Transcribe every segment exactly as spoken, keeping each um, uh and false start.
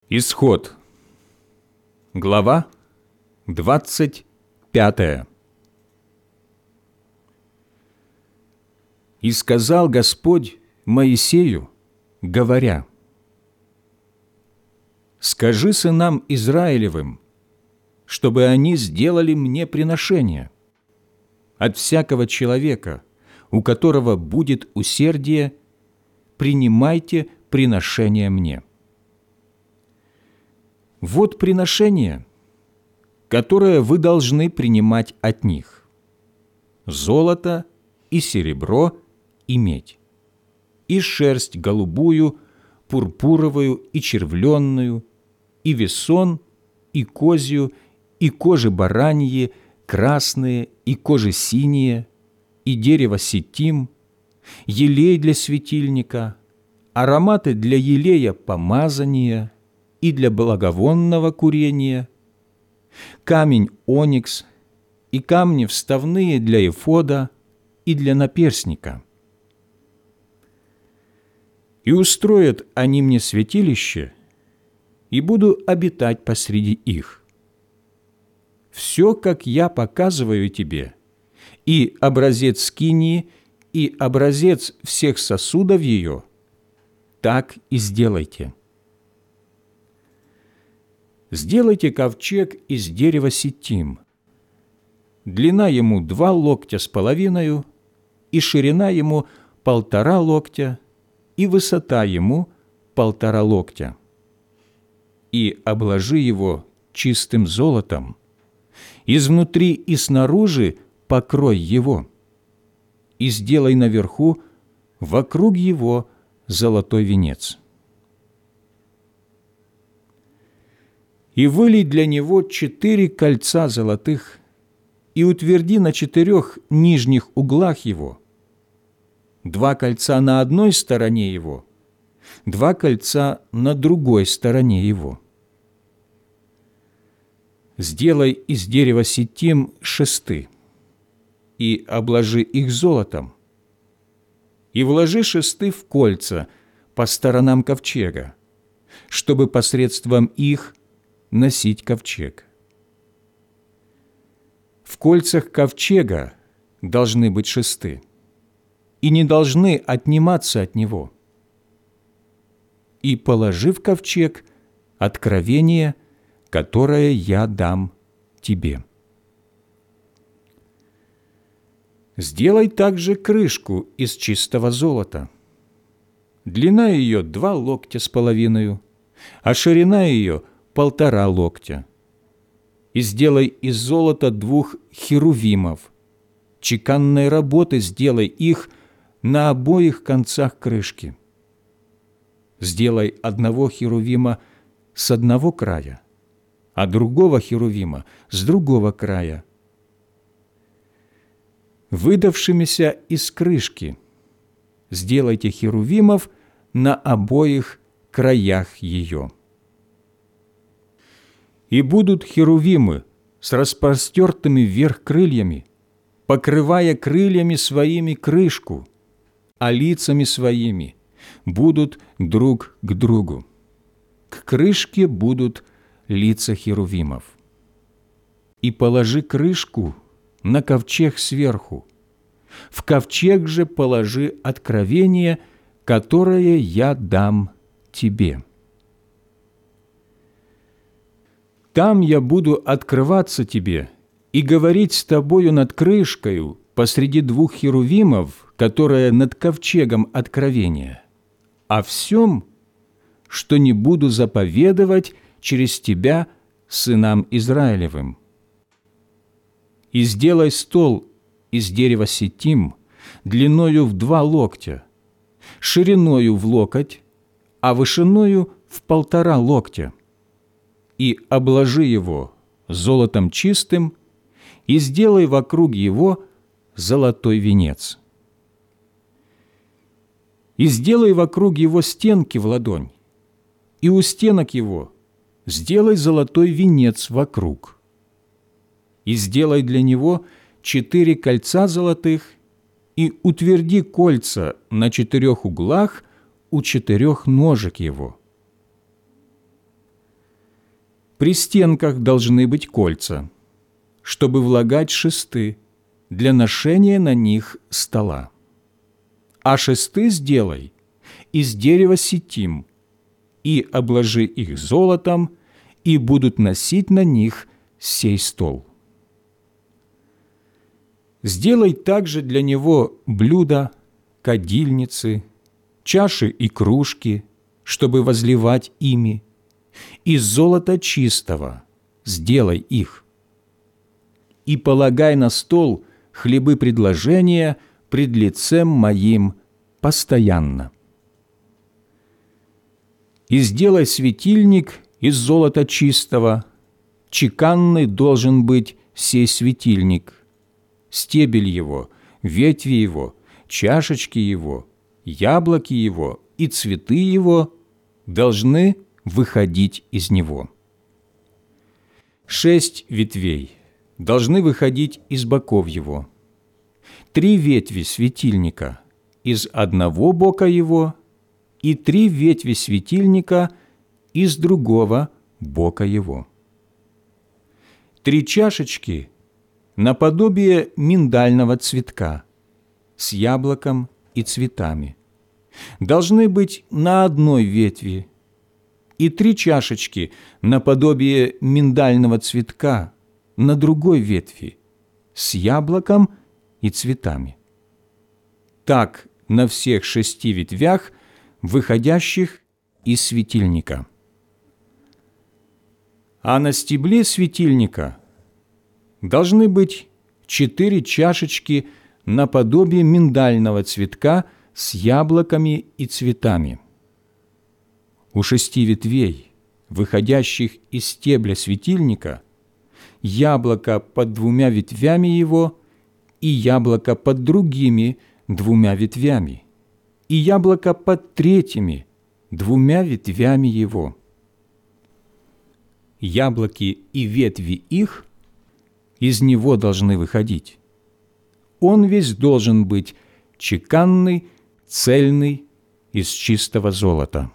Исход, глава двадцать пятая. «И сказал Господь Моисею, говоря: скажи сынам Израилевым, чтобы они сделали мне приношение. От всякого человека, у которого будет усердие, принимайте приношение мне. Вот приношение, которое вы должны принимать от них: золото и серебро и медь, и шерсть голубую, пурпуровую и червленную, и весон, и козью, и кожи бараньи, красные, и кожи синие, и дерево ситим, елей для светильника, ароматы для елея помазания и для благовонного курения, камень оникс и камни вставные для эфода и для наперстника. И устроят они мне святилище, и буду обитать посреди их. Все, как я показываю тебе, и образец скинии, и образец всех сосудов ее, так и сделайте. Сделайте ковчег из дерева ситим. Длина ему два локтя с половиною, и ширина ему полтора локтя, и высота ему полтора локтя. И обложи его чистым золотом, изнутри и снаружи покрой его, и сделай наверху вокруг его золотой венец. И вылей для него четыре кольца золотых, и утверди на четырех нижних углах его: два кольца на одной стороне его, два кольца на другой стороне его. Сделай из дерева ситим шесты, и обложи их золотом, и вложи шесты в кольца по сторонам ковчега, чтобы посредством их носить ковчег. В кольцах ковчега должны быть шесты, и не должны отниматься от него. И положи в ковчег откровение, которое я дам тебе. Сделай также крышку из чистого золота. Длина ее два локтя с половиною, а ширина ее полтора локтя. И сделай из золота двух херувимов. Чеканной работы сделай их на обоих концах крышки. Сделай одного херувима с одного края, а другого херувима с другого края. Выдавшимися из крышки сделайте херувимов на обоих краях ее. И будут херувимы с распростертыми вверх крыльями, покрывая крыльями своими крышку, а лицами своими будут друг к другу. К крышке будут лица херувимов. И положи крышку на ковчег сверху. В ковчег же положи откровение, которое я дам тебе. Там я буду открываться тебе и говорить с тобою над крышкою посреди двух херувимов, которая над ковчегом откровения, о всем, что не буду заповедовать через тебя сынам Израилевым. И сделай стол из дерева ситим длиною в два локтя, шириною в локоть, а вышиною в полтора локтя, и обложи его золотом чистым, и сделай вокруг его золотой венец. И сделай вокруг его стенки в ладонь, и у стенок его сделай золотой венец вокруг. И сделай для него четыре кольца золотых, и утверди кольца на четырех углах у четырех ножек его. При стенках должны быть кольца, чтобы влагать шесты для ношения на них стола. А шесты сделай из дерева ситим и обложи их золотом, и будут носить на них сей стол. Сделай также для него блюда, кадильницы, чаши и кружки, чтобы возливать ими, из золота чистого сделай их. И полагай на стол хлебы предложения пред лицем моим постоянно. И сделай светильник из золота чистого, чеканный должен быть сей светильник, стебель его, ветви его, чашечки его, яблоки его и цветы его должны выходить из него. Шесть ветвей должны выходить из боков его, три ветви светильника из одного бока его и три ветви светильника из другого бока его. Три чашечки наподобие миндального цветка с яблоком и цветами должны быть на одной ветви, и три чашечки наподобие миндального цветка на другой ветви с яблоком и цветами. Так на всех шести ветвях, выходящих из светильника. А на стебле светильника должны быть четыре чашечки наподобие миндального цветка с яблоками и цветами. У шести ветвей, выходящих из стебля светильника, яблоко под двумя ветвями его и яблоко под другими двумя ветвями, и яблоко под третьими двумя ветвями его. Яблоки и ветви их из него должны выходить. Он весь должен быть чеканный, цельный, из чистого золота.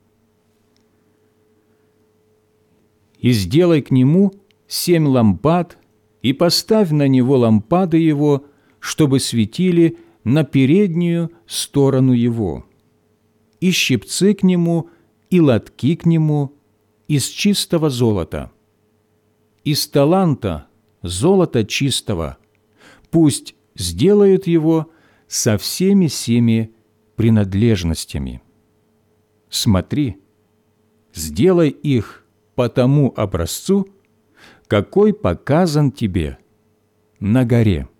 И сделай к нему семь лампад, и поставь на него лампады его, чтобы светили на переднюю сторону его, и щипцы к нему, и лотки к нему из чистого золота. Из таланта золота чистого пусть сделают его со всеми семи принадлежностями. Смотри, сделай их по тому образцу, какой показан тебе на горе.